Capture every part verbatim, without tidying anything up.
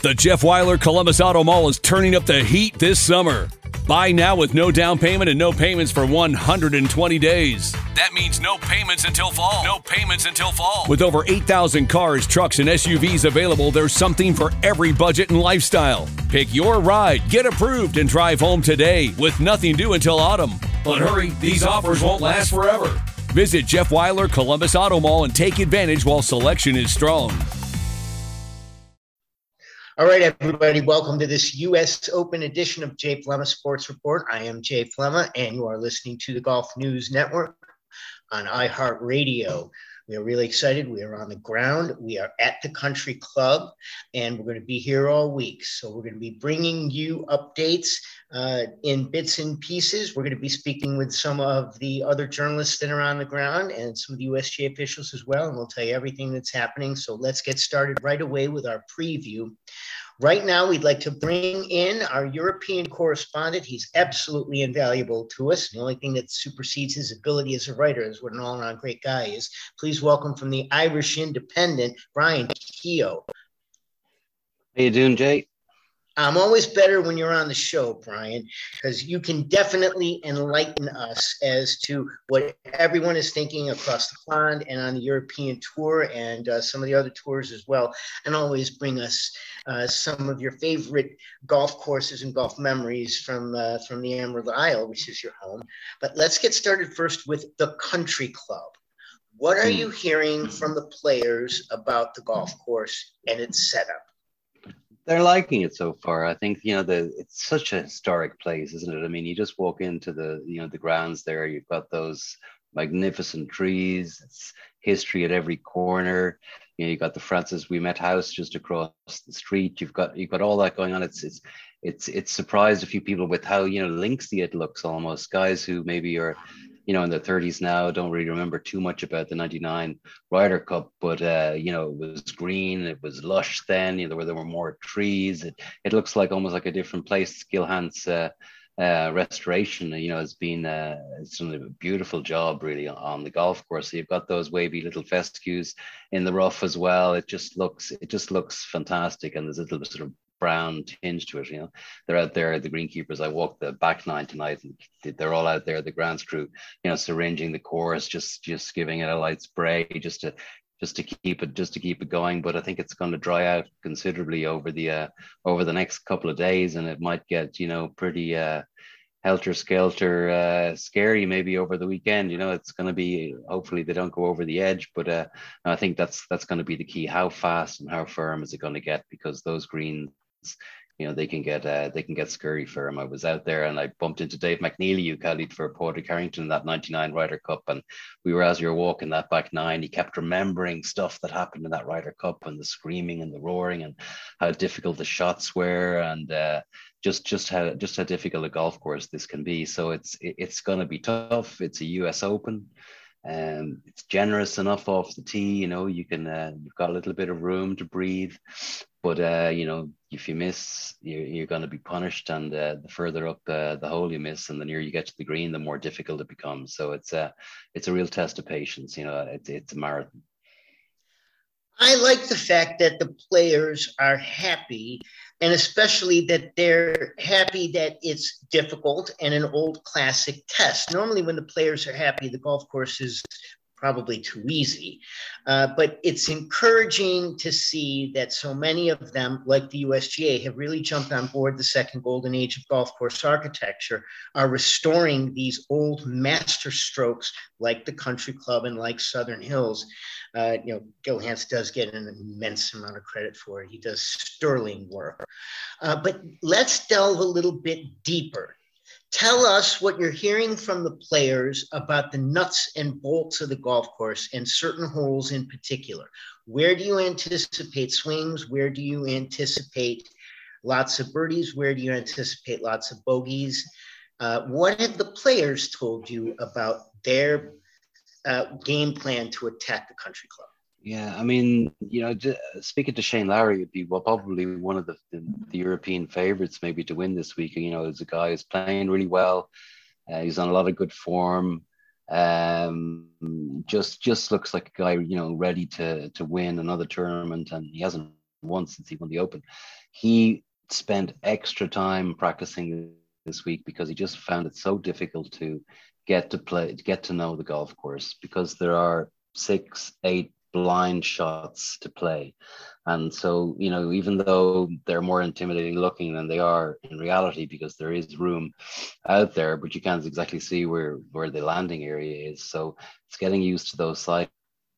The Jeff Weiler Columbus Auto Mall is turning up the heat this summer. Buy now with no down payment and no payments for one hundred twenty days. That means no payments until fall. No payments until fall. With over eight thousand cars, trucks, and S U Vs available, there's something for every budget and lifestyle. Pick your ride, get approved, and drive home today with nothing due until autumn. But hurry, these offers won't last forever. Visit Jeff Weiler Columbus Auto Mall and take advantage while selection is strong. All right, everybody, welcome to this U S Open edition of Jay Flemma Sports Report. I am Jay Flemma, and you are listening to the Golf News Network on iHeartRadio. We are really excited. We are on the ground. We are at the Country Club, and we're going to be here all week. So we're going to be bringing you updates uh, in bits and pieces. We're going to be speaking with some of the other journalists that are on the ground and some of the U S G A officials as well, and we'll tell you everything that's happening. So let's get started right away with our preview. Right now, we'd like to bring in our European correspondent. He's absolutely invaluable to us. The only thing that supersedes his ability as a writer is what an all-around great guy is. Please welcome from the Irish Independent, Brian Keogh. How you doing, Jay? I'm always better when you're on the show, Brian, because you can definitely enlighten us as to what everyone is thinking across the pond and on the European tour and uh, some of the other tours as well, and always bring us uh, some of your favorite golf courses and golf memories from uh, from the Emerald Isle, which is your home. But let's get started first with the Country Club. What are you hearing from the players about the golf course and its setup? They're liking it so far. I think, you know, the it's such a historic place, isn't it? I mean, you just walk into the, you know, the grounds there, you've got those magnificent trees, it's history at every corner. You know, you've got the Francis Ouimet House just across the street. You've got you've got all that going on. It's it's it's it's surprised a few people with how, you know, linksy it looks almost. Guys who maybe are, you know, in their thirties now, don't really remember too much about the ninety-nine Ryder Cup, but, uh, you know, it was green, it was lush then, you know, where there were more trees. It, it looks like almost like a different place. Gilhan's uh, uh, restoration, you know, has been uh, it's done a beautiful job really on the golf course. So you've got those wavy little fescues in the rough as well. It just looks, it just looks fantastic. And there's a little bit sort of brown tinge to it, you know. They're out there, the greenkeepers. I walked the back nine tonight, and they're all out there, the grounds crew, you know, syringing the course, just just giving it a light spray, just to just to keep it just to keep it going. But I think it's going to dry out considerably over the uh, over the next couple of days, and it might get, you know, pretty uh, helter skelter, uh, scary maybe over the weekend. You know, it's going to be, hopefully they don't go over the edge, but uh, I think that's that's going to be the key. How fast and how firm is it going to get? Because those greens, you know, they can get uh, they can get scurry firm. I was out there and I bumped into Dave McNeely, who caddied for Porter Carrington in that ninety-nine Ryder Cup, and we were, as you were walking that back nine, he kept remembering stuff that happened in that Ryder Cup and the screaming and the roaring and how difficult the shots were, and uh, just just how just how difficult a golf course this can be. So it's it's going to be tough. It's a U S Open. Um, it's generous enough off the tee, you know, you can, uh, you've got a little bit of room to breathe, but, uh, you know, if you miss, you're, you're going to be punished, and uh, the further up uh, the hole you miss and the nearer you get to the green, the more difficult it becomes. So it's a, it's a real test of patience, you know, it's, it's a marathon. I like the fact that the players are happy, and especially that they're happy that it's difficult and an old classic test. Normally when the players are happy, the golf course is probably too easy. Uh, but it's encouraging to see that so many of them, like the U S G A, have really jumped on board the second golden age of golf course architecture, are restoring these old master strokes like the Country Club and like Southern Hills. Uh, you know, Gil Hanse does get an immense amount of credit for it. He does sterling work. Uh, but let's delve a little bit deeper. Tell us what you're hearing from the players about the nuts and bolts of the golf course and certain holes in particular. Where do you anticipate swings? Where do you anticipate lots of birdies? Where do you anticipate lots of bogeys? Uh, what have the players told you about their uh, game plan to attack the Country Club? Yeah, I mean, you know, speaking to Shane Lowry, would be well, probably one of the, the, the European favourites maybe to win this week. You know, as a guy who's playing really well, uh, he's on a lot of good form. Um, just just looks like a guy, you know, ready to to win another tournament, and he hasn't once since he won the Open. He spent extra time practicing this week because he just found it so difficult to get to play, get to know the golf course, because there are six, eight blind shots to play. And so, you know, even though they're more intimidating looking than they are in reality, because there is room out there, but you can't exactly see where, where the landing area is. So it's getting used to those side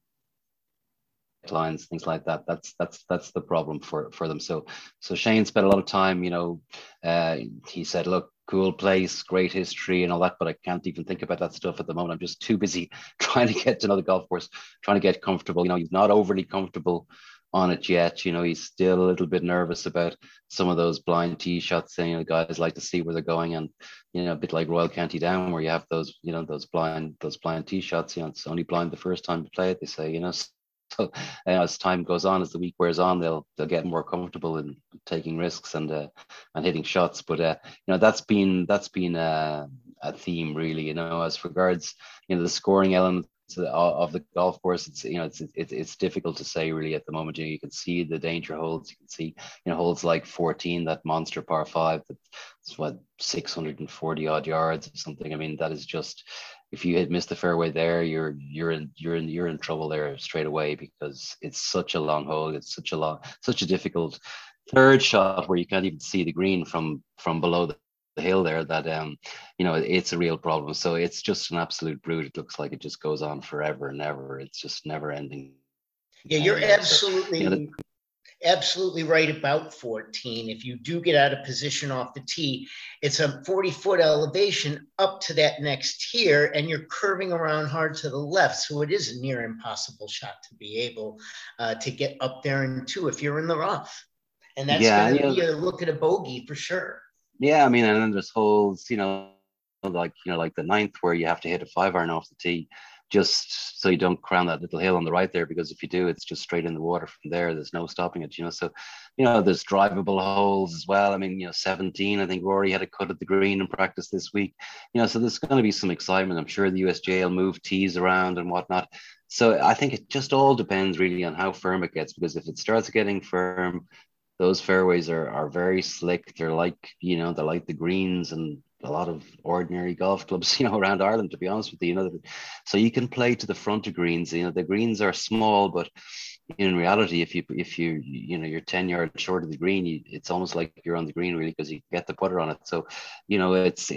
lines, things like that. That's that's that's the problem for for them. So so Shane spent a lot of time, you know, uh, he said, look, cool place, great history and all that, but I can't even think about that stuff at the moment. I'm just too busy trying to get to know the golf course, trying to get comfortable. You know, he's not overly comfortable on it yet. You know, he's still a little bit nervous about some of those blind tee shots. Saying, you know, guys like to see where they're going, and you know, a bit like Royal County Down, where you have those, you know, those blind those blind tee shots. You know, it's only blind the first time you play it, they say. You know. So uh, as time goes on, as the week wears on, they'll they'll get more comfortable in taking risks and uh, and hitting shots. But uh, you know, that's been that's been uh, a theme really. You know, as regards, you know, the scoring elements of the golf course, it's, you know, it's it's it's difficult to say really at the moment. You know, you can see the danger holes. You can see, you know, holes like fourteen, that monster par five, that's what, six hundred forty odd yards or something. I mean, that is just, if you had missed the fairway there, you're you're in you're in you're in trouble there straight away, because it's such a long hole. It's such a long, such a difficult third shot where you can't even see the green from from below the, the hill there. That um, you know, it's a real problem. So it's just an absolute brute. It looks like it just goes on forever and ever. It's just never ending. Yeah, you're absolutely. So, you know, absolutely right about fourteen. If you do get out of position off the tee, it's a forty foot elevation up to that next tier, and you're curving around hard to the left. So it is a near impossible shot to be able uh, to get up there and two if you're in the rough. And that's yeah, going to be a look at a bogey for sure. Yeah, I mean, and then there's holes, you know, like, you know, like the ninth where you have to hit a five iron off the tee, just so you don't crown that little hill on the right there, because if you do, it's just straight in the water from there. There's no stopping it, you know. So, you know, there's drivable holes as well. I mean, you know, seventeen, I think Rory had a cut at the green in practice this week, you know, so there's going to be some excitement. I'm sure the U S G A will move tees around and whatnot. So I think it just all depends really on how firm it gets, because if it starts getting firm, those fairways are, are very slick. They're like, you know, they're like the greens and a lot of ordinary golf clubs, you know, around Ireland, to be honest with you, you know, so you can play to the front of greens. You know, the greens are small, but in reality, if you, if you, you know, you're ten yards short of the green, you, it's almost like you're on the green really, because you get the putter on it. So, you know, it's,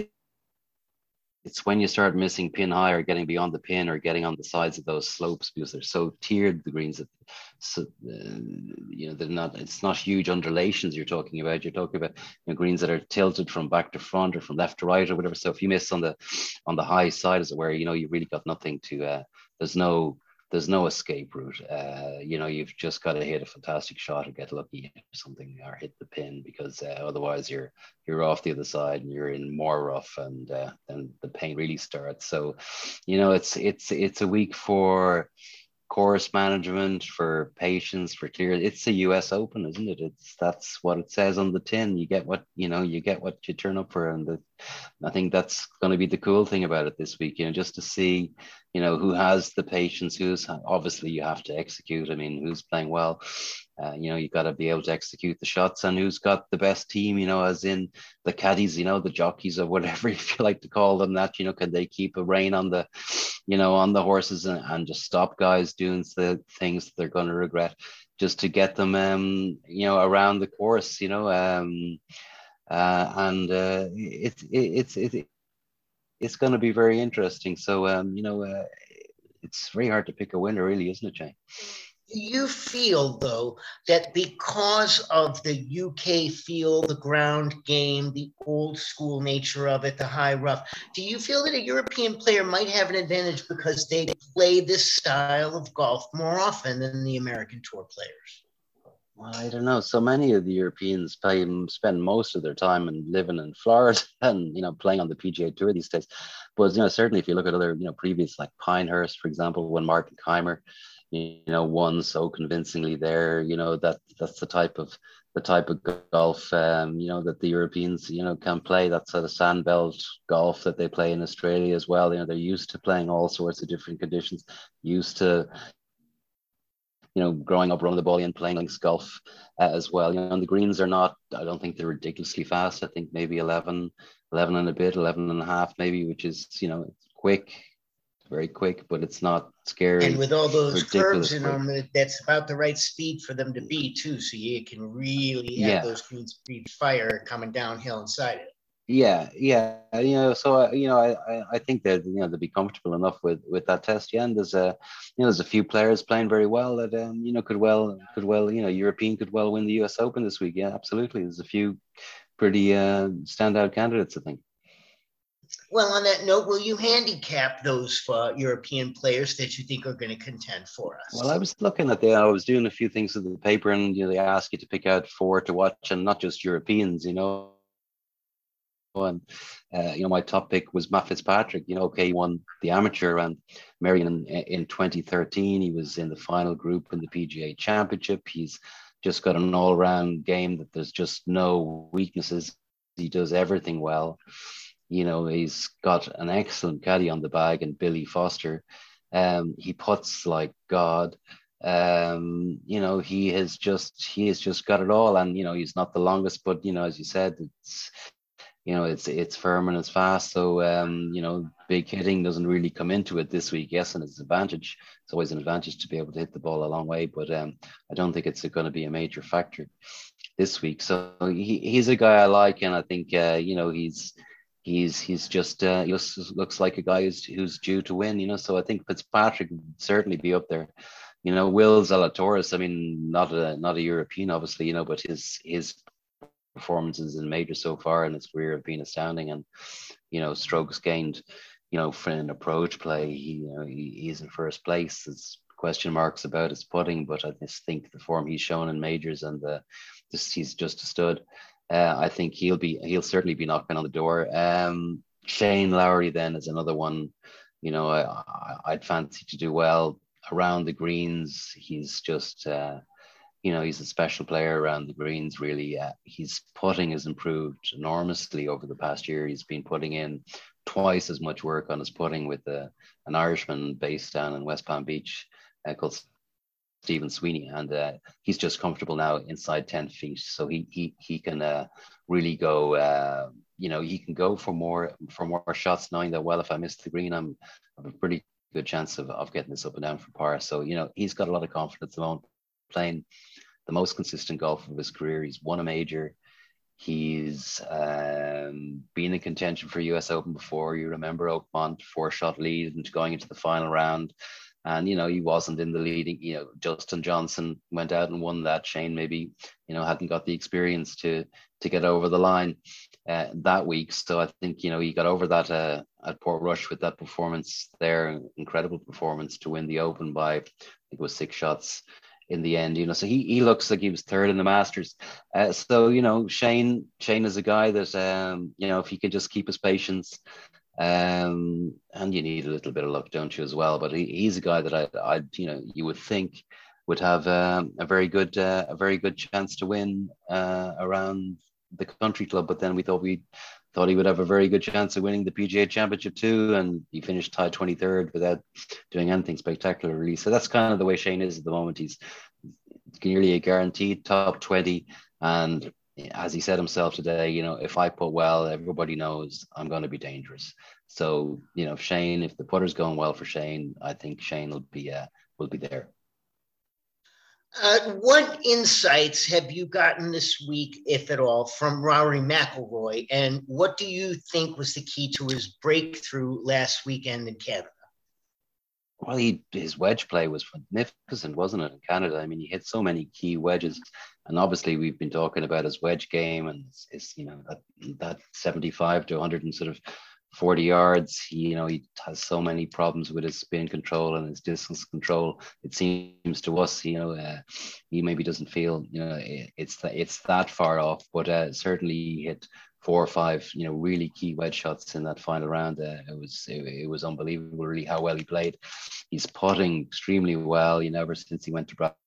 it's when you start missing pin high or getting beyond the pin or getting on the sides of those slopes, because they're so tiered, the greens, that so uh, you know, they're not, it's not huge undulations you're talking about. You're talking about, you know, greens that are tilted from back to front or from left to right or whatever. So if you miss on the on the high side, as it were, you know, you really got nothing to uh there's no there's no escape route. Uh, you know, you've just got to hit a fantastic shot or get lucky or something, or hit the pin, because uh, otherwise you're you're off the other side and you're in more rough, and uh, then the pain really starts. So, you know, it's it's it's a week for course management, for patience, for clear. It's a U S Open, isn't it? It's that's what it says on the tin. You get what, you know, you get what you turn up for, and the, I think that's going to be the cool thing about it this week. You know, just to see, you know, who has the patience, who's, obviously you have to execute. I mean, who's playing well. Uh, you know, you got to be able to execute the shots, and who's got the best team, you know, as in the caddies, you know, the jockeys or whatever if you like to call them that, you know, can they keep a rein on the, you know, on the horses, and, and just stop guys doing the things that they're going to regret, just to get them, um, you know, around the course, you know, um, uh, and uh, it's, it, it's, it, it's going to be very interesting. So, um, you know, uh, it's very hard to pick a winner, really, isn't it, Jane? Do you feel, though, that because of the U K feel, the ground game, the old school nature of it, the high rough, do you feel that a European player might have an advantage because they play this style of golf more often than the American Tour players? Well, I don't know. So many of the Europeans play, spend most of their time and living in Florida and, you know, playing on the P G A Tour these days. But, you know, certainly if you look at other, you know, previous, like Pinehurst, for example, when Martin Keimer, you know, won so convincingly there, you know, that that's the type of the type of golf, um, you know, that the Europeans, you know, can play. That sort of sandbelt golf that they play in Australia as well. You know, they're used to playing all sorts of different conditions, used to you know, growing up running the ball and playing like golf uh, as well. You know, and the greens are not, I don't think they're ridiculously fast. I think maybe eleven, eleven and a bit, eleven and a half maybe, which is, you know, quick, very quick, but it's not And scary, with all those curves ridiculous in quick. them, that's about the right speed for them to be too. So you can really have Yeah. those green speed fire coming downhill inside it. Yeah, yeah, you know, so uh, you know, I, I I think that you know they'll be comfortable enough with with that test. Yeah, and there's a you know there's a few players playing very well that um you know could well could well you know European could well win the U S Open this week. Yeah, absolutely. There's a few pretty uh standout candidates, I think. Well, on that note, will you handicap those uh, European players that you think are going to contend for Well, I us? was looking at the I was doing a few things with the paper, and you know they ask you to pick out four to watch, and not just Europeans, you know. And uh, you know, my top pick was Matt Fitzpatrick. You know, okay, he won the amateur around Marion in, in twenty thirteen. He was in the final group in the P G A Championship. He's just got an all-round game that there's just no weaknesses. He does everything well. You know, he's got an excellent caddy on the bag and Billy Foster. Um, he puts like God. Um, you know, he has just he has just got it all. And you know, he's not the longest, but you know, as you said, it's you know, it's it's firm and it's fast. So um, you know, big hitting doesn't really come into it this week. Yes, and it's an advantage. It's always an advantage to be able to hit the ball a long way, but um, I don't think it's going to be a major factor this week. So he, he's a guy I like, and I think uh, you know he's he's he's just uh, he looks, looks like a guy who's who's due to win. You know, so I think Fitzpatrick would certainly be up there. You know, Will Zalatoris. I mean, not a not a European, obviously. You know, but his his performances in majors so far in his career have been astounding, and you know, strokes gained, you know, for an approach play, he, you know, he, he's in first place. There's question marks about his putting, but I just think the form he's shown in majors and the just he's just a stud. Uh, I think he'll be he'll certainly be knocking on the door. Um, Shane Lowry then is another one. You know, I, I I'd fancy to do well around the greens. He's just uh, you know, he's a special player around the greens, really. Uh, his putting has improved enormously over the past year. He's been putting in twice as much work on his putting with uh, an Irishman based down in West Palm Beach uh, called Stephen Sweeney, and uh, he's just comfortable now inside ten feet. So he he he can uh, really go. Uh, you know, he can go for more for more shots, knowing that well, if I miss the green, I'm I have a pretty good chance of, of getting this up and down for par. So you know, he's got a lot of confidence at the moment, playing the most consistent golf of his career. He's won a major. He's um, been in contention for U S Open before. You remember Oakmont, four shot lead and going into the final round. And, you know, he wasn't in the leading, you know, Justin Johnson went out and won that. Shane maybe, you know, hadn't got the experience to to get over the line uh, that week. So I think, you know, he got over that uh, at Portrush with that performance there, incredible performance to win the Open by, I think it was six shots in the end, you know. So he he looks like he was third in the Masters. Uh, so, you know, Shane, Shane is a guy that, um, you know, if he can just keep his patience, um, and you need a little bit of luck, don't you, as well? But he, he's a guy that I, I, you know, you would think would have um, a very good, uh, a very good chance to win uh, around the country club. But then we thought we thought he would have a very good chance of winning the P G A Championship too, and he finished tied twenty-third without doing anything spectacular, really. So that's kind of the way Shane is at the moment. He's nearly a guaranteed top twenty, and as he said himself today, you know, if I put well, everybody knows I'm going to be dangerous. So, you know, Shane, if the putter's going well for Shane, I think Shane will be uh, will be there. Uh, what insights have you gotten this week, if at all, from Rory McIlroy, and what do you think was the key to his breakthrough last weekend in Canada? Well, he, his wedge play was magnificent, wasn't it, in Canada? I mean, he hit so many key wedges, and obviously we've been talking about his wedge game and his, his you know, that that seventy-five to one hundred and sort of forty yards. He, you know, he has so many problems with his spin control and his distance control. It seems to us, you know, uh, he maybe doesn't feel, you know, it, it's that it's that far off, but uh, certainly he hit four or five, you know, really key wedge shots in that final round. Uh, it was it, it was unbelievable, really, how well he played. He's putting extremely well, you know, ever since he went to Brad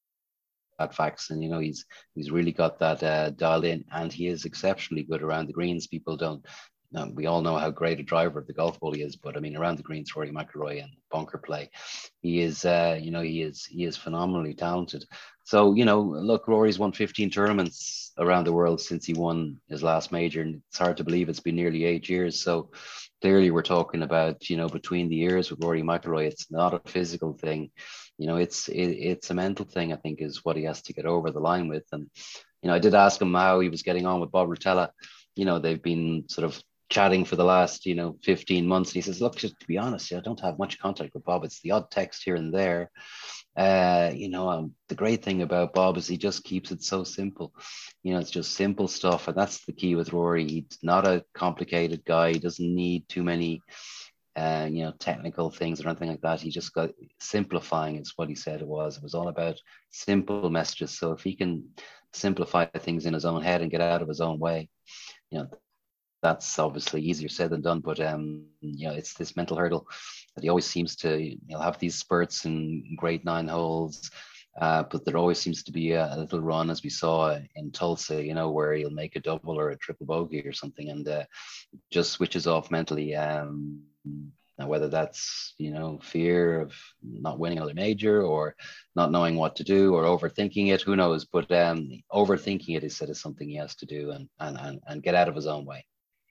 Faxon, you know, he's he's really got that uh, dialed in, and he is exceptionally good around the greens. People don't now, we all know how great a driver of the golf ball he is, but I mean, around the greens, Rory McIlroy and bunker play, he is, uh, you know, he is he is phenomenally talented. So, you know, look, Rory's won fifteen tournaments around the world since he won his last major, and it's hard to believe it's been nearly eight years. So clearly, we're talking about, you know, between the years with Rory McIlroy, it's not a physical thing, you know, it's it, it's a mental thing. I think is what he has to get over the line with. And you know, I did ask him how he was getting on with Bob Rotella. You know, they've been sort of chatting for the last, you know, fifteen months. And he says, look, just to be honest, yeah, I don't have much contact with Bob. It's the odd text here and there. Uh, you know, um, the great thing about Bob is he just keeps it so simple. You know, it's just simple stuff. And that's the key with Rory. He's not a complicated guy. He doesn't need too many, uh, you know, technical things or anything like that. He just got simplifying is what he said it was. It was all about simple messages. So if he can simplify things in his own head and get out of his own way, you know, that's obviously easier said than done, but um, you know, it's this mental hurdle that he always seems to, you know, have these spurts in great nine holes, uh, but there always seems to be a, a little run, as we saw in Tulsa, you know, where he'll make a double or a triple bogey or something, and uh, just switches off mentally. Um, now, whether that's, you know, fear of not winning another major or not knowing what to do or overthinking it, who knows? But um, overthinking it, he said, is something he has to do and and and, and get out of his own way.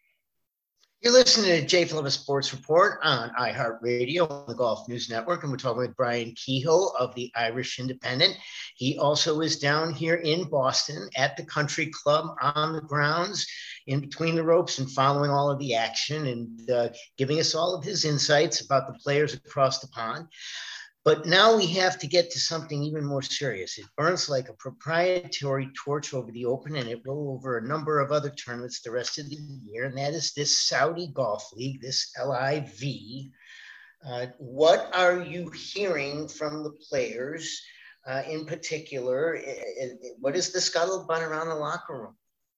You're listening to Jay Phillips Sports Report on iHeartRadio on the Golf News Network, and we're talking with Brian Kehoe of the Irish Independent. He also is down here in Boston at the Country Club on the grounds, in between the ropes, and following all of the action and uh, giving us all of his insights about the players across the pond. But now we have to get to something even more serious. It burns like a proprietary torch over the Open, and it will over a number of other tournaments the rest of the year, and that is this Saudi Golf League, this L I V. Uh, what are you hearing from the players uh, in particular? It, it, what is the scuttlebutt around the locker room?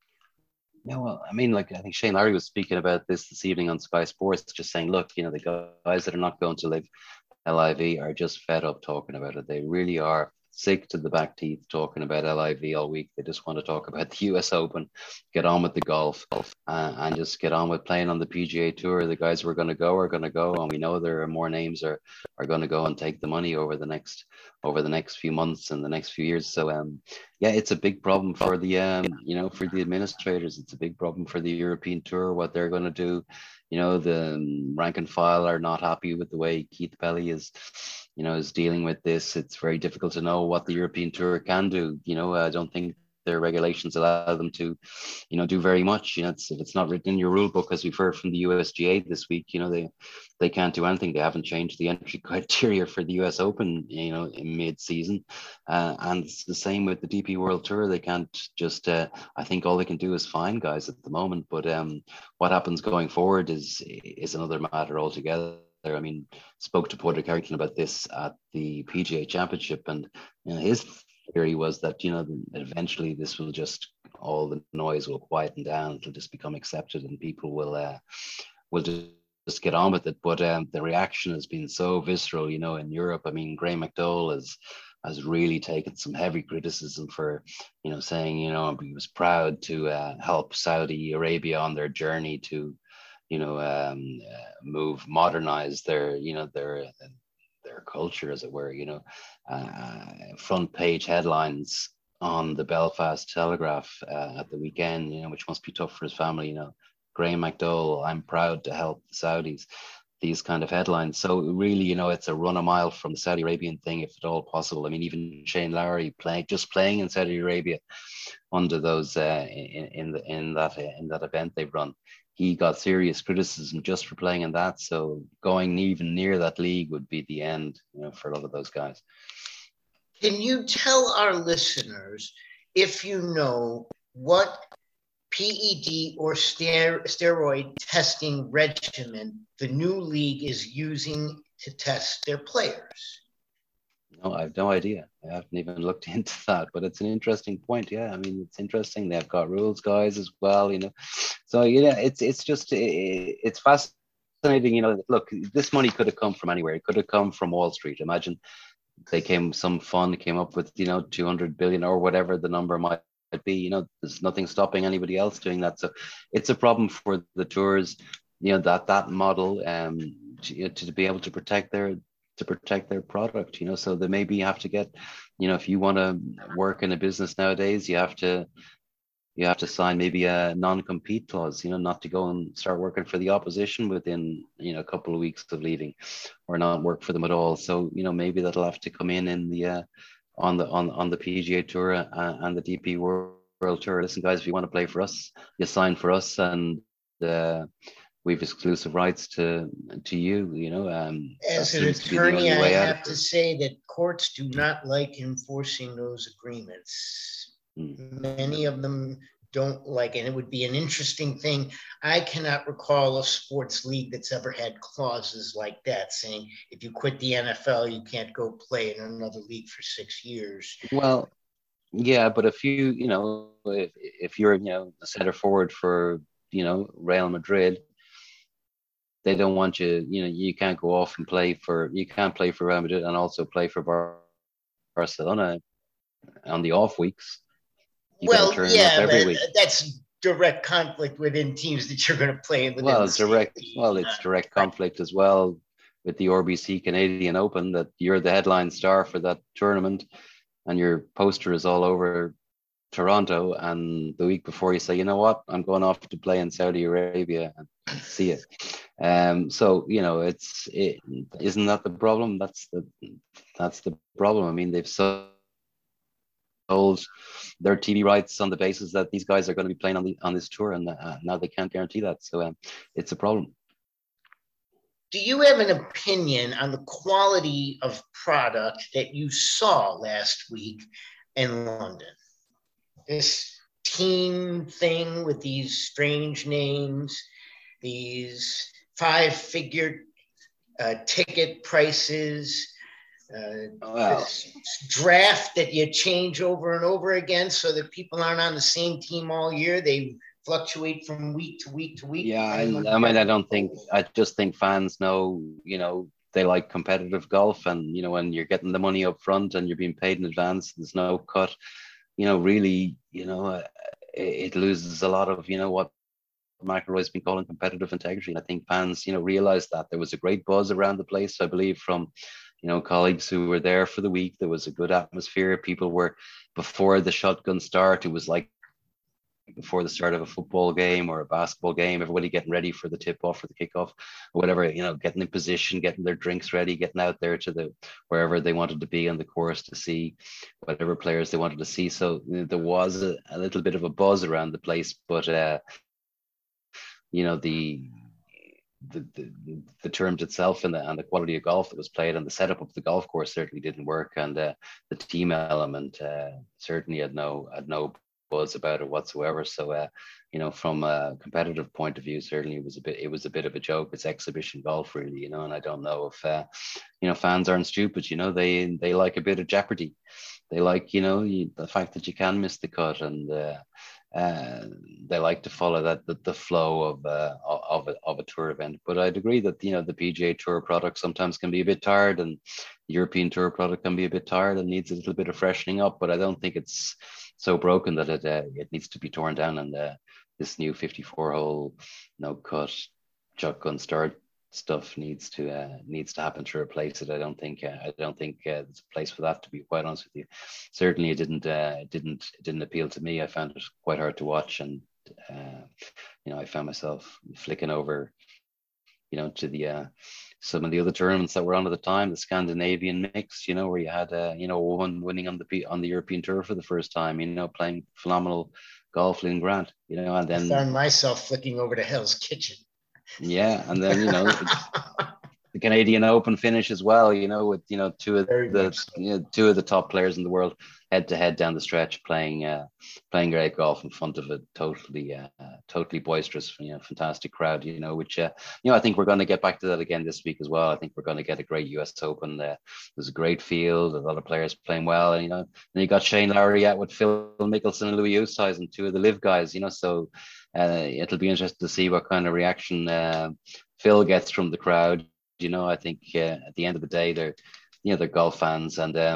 Yeah, well, I mean, like, I think Shane Lowry was speaking about this this evening on Sky Sports, just saying, look, you know, the guys that are not going to live L I V are just fed up talking about it. They really are sick to the back teeth talking about L I V all week. They just want to talk about the U S Open, get on with the golf, uh, and just get on with playing on the P G A Tour. The guys who are going to go are going to go, and we know there are more names are are going to go and take the money over the next over the next few months and the next few years. So, um, yeah, it's a big problem for the um, you know, for the administrators. It's a big problem for the European Tour, what they're going to do. You know, the um, rank and file are not happy with the way Keith Pelley is, you know, is dealing with this. It's very difficult to know what the European Tour can do. You know, I don't think their regulations allow them to, you know, do very much. You know, it's, if it's not written in your rule book, as we've heard from the U S G A this week, you know, they they can't do anything. They haven't changed the entry criteria for the U S Open, you know, in mid-season. Uh, and it's the same with the D P World Tour. They can't just, uh, I think all they can do is fine guys at the moment. But um, what happens going forward is is another matter altogether. I mean, spoke to Porter Carrington about this at the P G A Championship, and you know, his theory was that, you know, eventually this will just, all the noise will quieten down, it'll just become accepted, and people will uh, will just, just get on with it. But um, the reaction has been so visceral, you know, in Europe. I mean, Graham McDowell has has really taken some heavy criticism for, you know, saying, you know, he was proud to uh, help Saudi Arabia on their journey to, you know, um, uh, move, modernize their, you know, their their culture, as it were, you know, uh, front page headlines on the Belfast Telegraph uh, at the weekend, you know, which must be tough for his family, you know, Graham McDowell, I'm proud to help the Saudis, these kind of headlines. So really, you know, it's a run a mile from the Saudi Arabian thing, if at all possible. I mean, even Shane Lowry playing, just playing in Saudi Arabia under those, uh, in, in, the, in, that, in that event they've run, he got serious criticism just for playing in that. So going even near that league would be the end, you know, for a lot of those guys. Can you tell our listeners, if you know, what P E D or ster- steroid testing regimen the new league is using to test their players? No, I have no idea. I haven't even looked into that, but it's an interesting point. Yeah, I mean, it's interesting. They've got rules guys as well, you know. So, yeah, it's it's just, it, it's fascinating, you know. Look, this money could have come from anywhere. It could have come from Wall Street. Imagine they came, some fund came up with, you know, two hundred billion or whatever the number might be. You know, there's nothing stopping anybody else doing that. So it's a problem for the tours, you know, that that model um to, to be able to protect their to protect their product, you know. So they maybe have to get, you know, if you want to work in a business nowadays, you have to you have to sign maybe a non-compete clause, you know, not to go and start working for the opposition within, you know, a couple of weeks of leaving, or not work for them at all. So, you know, maybe that'll have to come in in the uh, on the on on the P G A Tour uh, and the D P World Tour. Listen, guys, if you want to play for us, you sign for us, and uh, we've exclusive rights to to you. You know, um, as an attorney, I have to say that courts do not like enforcing those agreements. Mm. Many of them don't like it. And it would be an interesting thing. I cannot recall a sports league that's ever had clauses like that, saying if you quit the N F L, you can't go play in another league for six years. Well, yeah, but if you, you know, if, if you're, you know, a center forward for, you know, Real Madrid, they don't want you, you know, you can't go off and play for, you can't play for Real Madrid and also play for Bar- Barcelona on the off weeks. You well, yeah, but that's direct conflict within teams that you're going to play within. Well, it's direct. Team. Well, it's direct conflict as well with the R B C Canadian Open, that you're the headline star for that tournament, and your poster is all over Toronto. And the week before, you say, you know what, I'm going off to play in Saudi Arabia, and see it. Um, so you know, it's it isn't that the problem? That's the that's the problem. I mean, they've so. sold their T V rights on the basis that these guys are going to be playing on the on this tour, and uh, now they can't guarantee that. So um, it's a problem. Do you have an opinion on the quality of product that you saw last week in London? This team thing with these strange names, these five-figure uh, ticket prices, Uh, wow. This draft that you change over and over again so that people aren't on the same team all year. They fluctuate from week to week to week. Yeah, I, I mean, I don't think, I just think fans know, you know, they like competitive golf, and, you know, when you're getting the money up front and you're being paid in advance, there's no cut, you know, really, you know, uh, it, it loses a lot of, you know, what McIlroy's been calling competitive integrity. And I think fans, you know, realized that there was a great buzz around the place, I believe, from, you know, colleagues who were there for the week. There was a good atmosphere. People were, before the shotgun start, it was like before the start of a football game or a basketball game, everybody getting ready for the tip off or the kickoff or whatever, you know, getting in position, getting their drinks ready, getting out there to the, wherever they wanted to be on the course to see whatever players they wanted to see. So you know, there was a, a little bit of a buzz around the place, but, uh, you know, the, The, the the tournament itself and the and the quality of golf that was played and the setup of the golf course certainly didn't work, and uh, the team element uh, certainly had no had no buzz about it whatsoever. So uh, you know, from a competitive point of view, certainly it was a bit it was a bit of a joke. It's exhibition golf, really, you know. And I don't know if uh, you know, fans aren't stupid. You know, they they like a bit of jeopardy. They like, you know, you, the fact that you can miss the cut, and uh, Uh, they like to follow that the, the flow of uh, of a, of a tour event. But I'd agree that, you know, the P G A Tour product sometimes can be a bit tired, and the European Tour product can be a bit tired and needs a little bit of freshening up. But I don't think it's so broken that it uh, it needs to be torn down. And uh, this new fifty-four hole no cut shotgun start stuff needs to uh, needs to happen to replace it. I don't think uh, I don't think uh, there's a place for that, to be quite honest with you. Certainly, it didn't uh, it didn't it didn't appeal to me. I found it quite hard to watch, and uh, you know, I found myself flicking over, you know, to the uh, some of the other tournaments that were on at the time, the Scandinavian mix, you know, where you had uh, you know, one winning on the on the European Tour for the first time, you know, playing phenomenal golf, Lynn Grant, you know, and then I found myself flicking over to Hell's Kitchen. Yeah, and then, you know, the Canadian Open finish as well, you know, with, you know, two of Very the so. you know, two of the top players in the world head to head down the stretch, playing uh, playing great golf in front of a totally uh, totally boisterous, you know, fantastic crowd, you know, which uh, you know, I think we're going to get back to that again this week as well. I think we're going to get a great U S Open. Uh, there's a great field, a lot of players playing well, and you know, and you got Shane Lowry out with Phil Mickelson and Louis Oosthuizen, two of the live guys, you know, so uh, it'll be interesting to see what kind of reaction uh, Phil gets from the crowd. You know, I think uh, at the end of the day, they're, you know, they're golf fans, and um,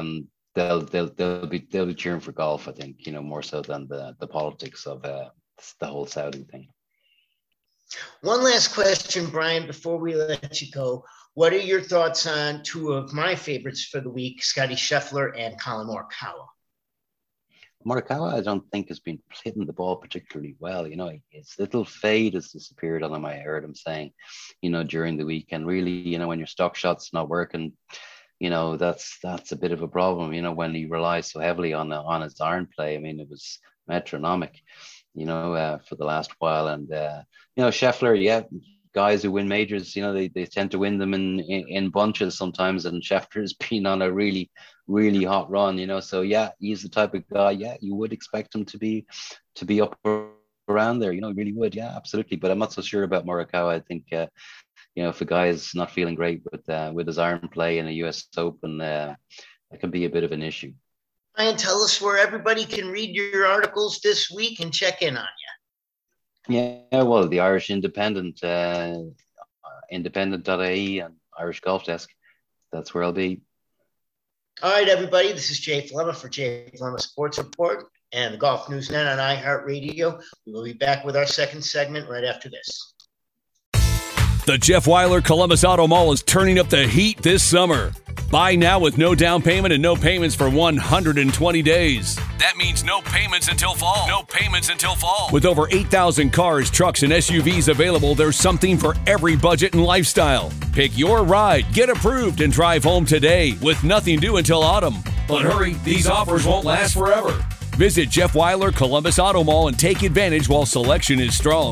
they'll they'll they'll be they'll be cheering for golf. I think, you know, more so than the the politics of uh, the whole Saudi thing. One last question, Brian, before we let you go. What are your thoughts on two of my favorites for the week, Scotty Scheffler and Collin Morikawa? Morikawa, I don't think has been hitting the ball particularly well. You know, his little fade has disappeared on him. I heard him saying, you know, during the week. And really, you know, when your stock shot's not working, you know, that's that's a bit of a problem. You know, when he relies so heavily on on his iron play. I mean, it was metronomic, you know, uh, for the last while. And uh, you know, Scheffler, yeah, guys who win majors, you know, they, they tend to win them in, in in bunches sometimes. And Scheffler's been on a really really hot run, you know. So yeah, he's the type of guy, yeah, you would expect him to be to be up around there, you know, really would, yeah, absolutely. But I'm not so sure about Morikawa. I think uh, you know, if a guy is not feeling great with uh, with his iron play in a U S Open, uh, that can be a bit of an issue. Brian, tell us where everybody can read your articles this week and check in on you. Yeah, well, the Irish Independent, uh, independent dot I E and Irish Golf Desk, that's where I'll be. All right, everybody, this is Jay Flemma for Jay Flemma Sports Report and the Golf News Net on iHeartRadio. We will be back with our second segment right after this. The Jeff Weiler Columbus Auto Mall is turning up the heat this summer. Buy now with no down payment and no payments for one hundred twenty days. That means no payments until fall. No payments until fall. With over eight thousand cars, trucks, and S U Vs available, there's something for every budget and lifestyle. Pick your ride, get approved, and drive home today with nothing due until autumn. But hurry, these offers won't last forever. Visit Jeff Weiler Columbus Auto Mall and take advantage while selection is strong.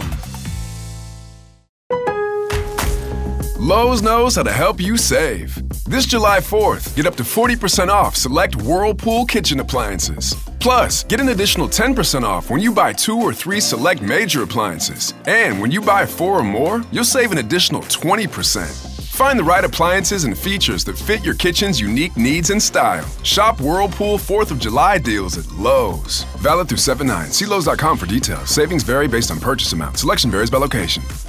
Lowe's knows how to help you save. This July fourth, get up to forty percent off select Whirlpool kitchen appliances. Plus, get an additional ten percent off when you buy two or three select major appliances. And when you buy four or more, you'll save an additional twenty percent. Find the right appliances and features that fit your kitchen's unique needs and style. Shop Whirlpool fourth of July deals at Lowe's. Valid through seven nine. See Lowe's dot com for details. Savings vary based on purchase amount. Selection varies by location.